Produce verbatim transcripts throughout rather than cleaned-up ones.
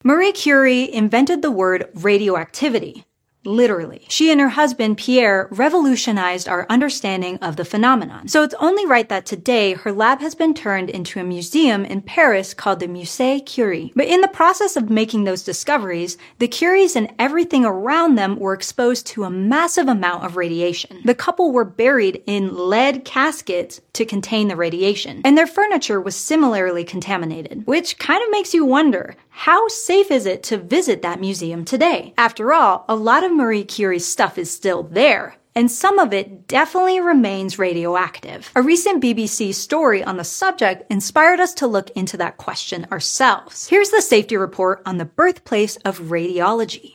Marie Curie invented the word radioactivity. Literally. She and her husband, Pierre, revolutionized our understanding of the phenomenon. So it's only right that today her lab has been turned into a museum in Paris called the Musée Curie. But in the process of making those discoveries, the Curies and everything around them were exposed to a massive amount of radiation. The couple were buried in lead caskets to contain the radiation, and their furniture was similarly contaminated, which kind of makes you wonder, how safe is it to visit that museum today? After all, a lot of Marie Curie's stuff is still there, and some of it definitely remains radioactive. A recent B B C story on the subject inspired us to look into that question ourselves. Here's the safety report on the birthplace of radiology.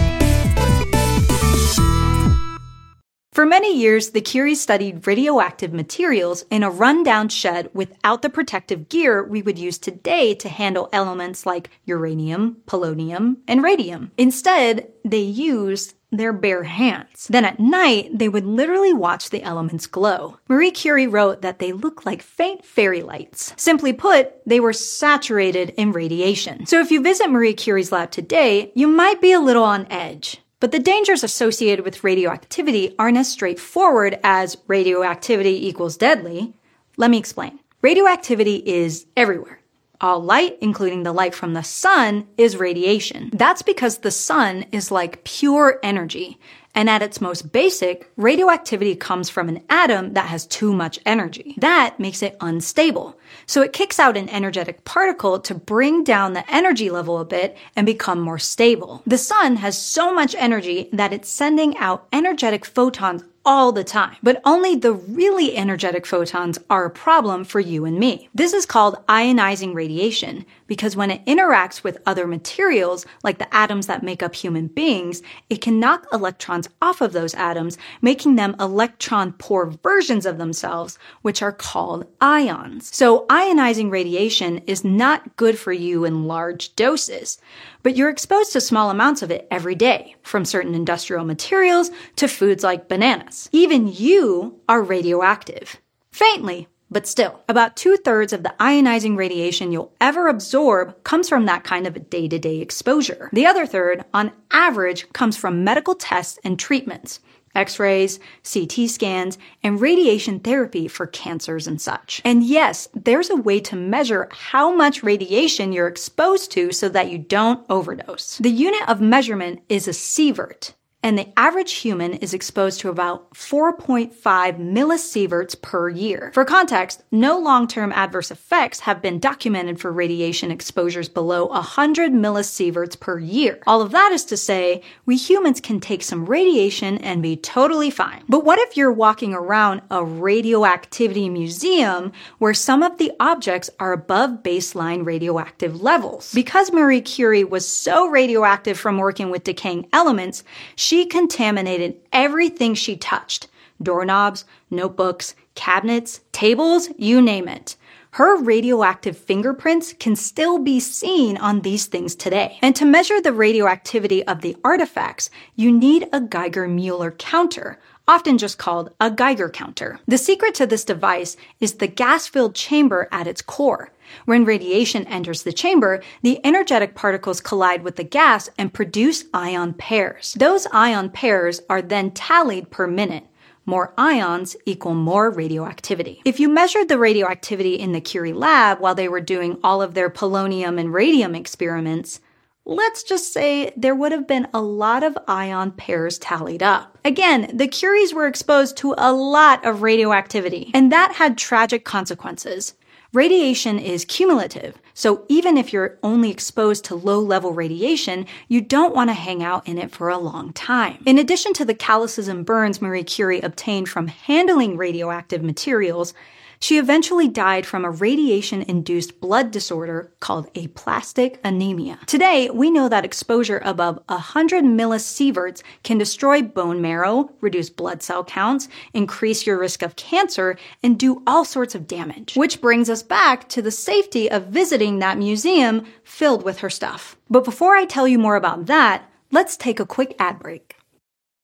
For many years, the Curies studied radioactive materials in a rundown shed without the protective gear we would use today to handle elements like uranium, polonium, and radium. Instead, they used their bare hands. Then at night, they would literally watch the elements glow. Marie Curie wrote that they looked like faint fairy lights. Simply put, they were saturated in radiation. So if you visit Marie Curie's lab today, you might be a little on edge. But the dangers associated with radioactivity aren't as straightforward as radioactivity equals deadly. Let me explain. Radioactivity is everywhere. All light, including the light from the sun, is radiation. That's because the sun is like pure energy. And at its most basic, radioactivity comes from an atom that has too much energy. That makes it unstable. So it kicks out an energetic particle to bring down the energy level a bit and become more stable. The sun has so much energy that it's sending out energetic photons all the time. But only the really energetic photons are a problem for you and me. This is called ionizing radiation because when it interacts with other materials, like the atoms that make up human beings, it can knock electrons off of those atoms, making them electron-poor versions of themselves, which are called ions. So ionizing radiation is not good for you in large doses, but you're exposed to small amounts of it every day, from certain industrial materials to foods like bananas. Even you are radioactive. Faintly, but still. About two-thirds of the ionizing radiation you'll ever absorb comes from that kind of day-to-day exposure. The other third, on average, comes from medical tests and treatments. X-rays, C T scans, and radiation therapy for cancers and such. And yes, there's a way to measure how much radiation you're exposed to so that you don't overdose. The unit of measurement is a sievert, and the average human is exposed to about four point five millisieverts per year. For context, no long-term adverse effects have been documented for radiation exposures below one hundred millisieverts per year. All of that is to say, we humans can take some radiation and be totally fine. But what if you're walking around a radioactivity museum where some of the objects are above baseline radioactive levels? Because Marie Curie was so radioactive from working with decaying elements, she She contaminated everything she touched. Doorknobs, notebooks, cabinets, tables, you name it. Her radioactive fingerprints can still be seen on these things today. And to measure the radioactivity of the artifacts, you need a Geiger-Müller counter, often just called a Geiger counter. The secret to this device is the gas-filled chamber at its core. When radiation enters the chamber, the energetic particles collide with the gas and produce ion pairs. Those ion pairs are then tallied per minute. More ions equal more radioactivity. If you measured the radioactivity in the Curie lab while they were doing all of their polonium and radium experiments, let's just say there would have been a lot of ion pairs tallied up. Again, the Curies were exposed to a lot of radioactivity, and that had tragic consequences. Radiation is cumulative, so even if you're only exposed to low-level radiation, you don't want to hang out in it for a long time. In addition to the calluses and burns Marie Curie obtained from handling radioactive materials, she eventually died from a radiation-induced blood disorder called aplastic anemia. Today, we know that exposure above one hundred millisieverts can destroy bone marrow, reduce blood cell counts, increase your risk of cancer, and do all sorts of damage. Which brings us back to the safety of visiting that museum filled with her stuff. But before I tell you more about that, let's take a quick ad break.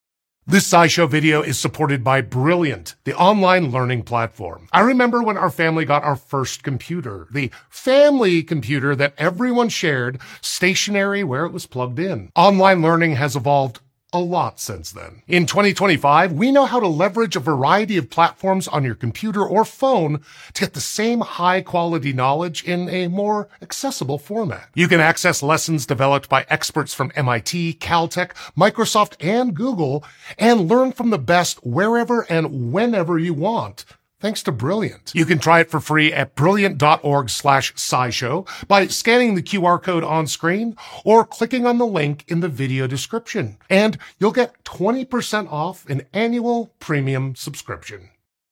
This SciShow video is supported by Brilliant, the online learning platform. I remember when our family got our first computer, the family computer that everyone shared, stationary where it was plugged in. Online learning has evolved a lot since then. In twenty twenty-five, we know how to leverage a variety of platforms on your computer or phone to get the same high-quality knowledge in a more accessible format. You can access lessons developed by experts from M I T, Caltech, Microsoft, and Google, and learn from the best wherever and whenever you want, thanks to Brilliant. You can try it for free at brilliant.org slash scishow by scanning the Q R code on screen or clicking on the link in the video description. And you'll get twenty percent off an annual premium subscription.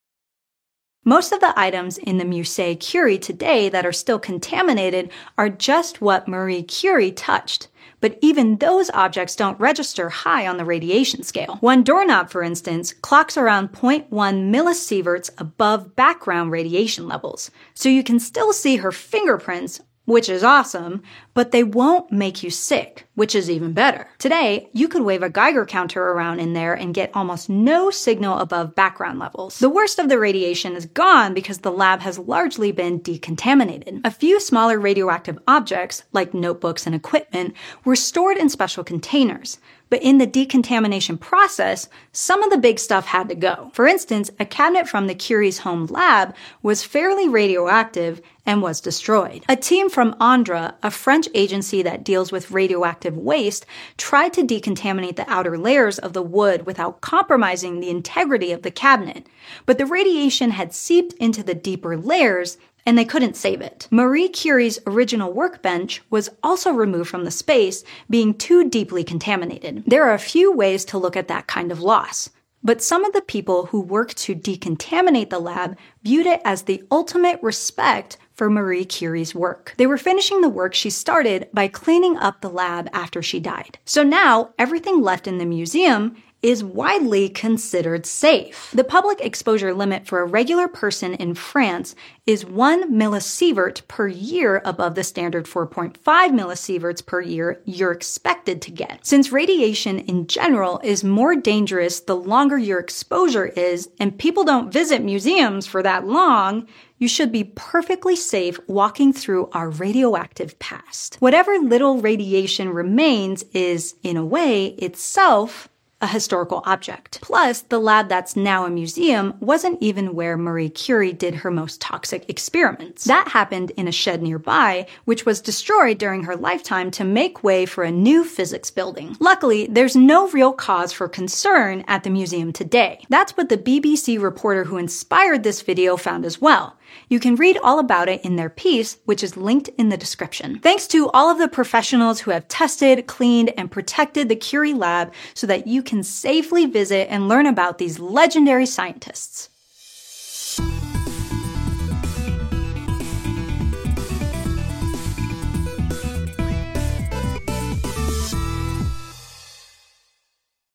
Most of the items in the Musée Curie today that are still contaminated are just what Marie Curie touched. But even those objects don't register high on the radiation scale. One doorknob, for instance, clocks around zero point one millisieverts above background radiation levels. So you can still see her fingerprints, which is awesome, but they won't make you sick, which is even better. Today, you could wave a Geiger counter around in there and get almost no signal above background levels. The worst of the radiation is gone because the lab has largely been decontaminated. A few smaller radioactive objects, like notebooks and equipment, were stored in special containers. But in the decontamination process, some of the big stuff had to go. For instance, a cabinet from the Curie's home lab was fairly radioactive and was destroyed. A team from Andra, a French agency that deals with radioactive waste, tried to decontaminate the outer layers of the wood without compromising the integrity of the cabinet. But the radiation had seeped into the deeper layers, and they couldn't save it. Marie Curie's original workbench was also removed from the space, being too deeply contaminated. There are a few ways to look at that kind of loss, but some of the people who worked to decontaminate the lab viewed it as the ultimate respect for Marie Curie's work. They were finishing the work she started by cleaning up the lab after she died. So now, everything left in the museum is widely considered safe. The public exposure limit for a regular person in France is one millisievert per year above the standard four point five millisieverts per year you're expected to get. Since radiation in general is more dangerous the longer your exposure is, and people don't visit museums for that long, you should be perfectly safe walking through our radioactive past. Whatever little radiation remains is, in a way, itself a historical object. Plus, the lab that's now a museum wasn't even where Marie Curie did her most toxic experiments. That happened in a shed nearby, which was destroyed during her lifetime to make way for a new physics building. Luckily, there's no real cause for concern at the museum today. That's what the B B C reporter who inspired this video found as well. You can read all about it in their piece, which is linked in the description. Thanks to all of the professionals who have tested, cleaned, and protected the Curie lab so that you can safely visit and learn about these legendary scientists.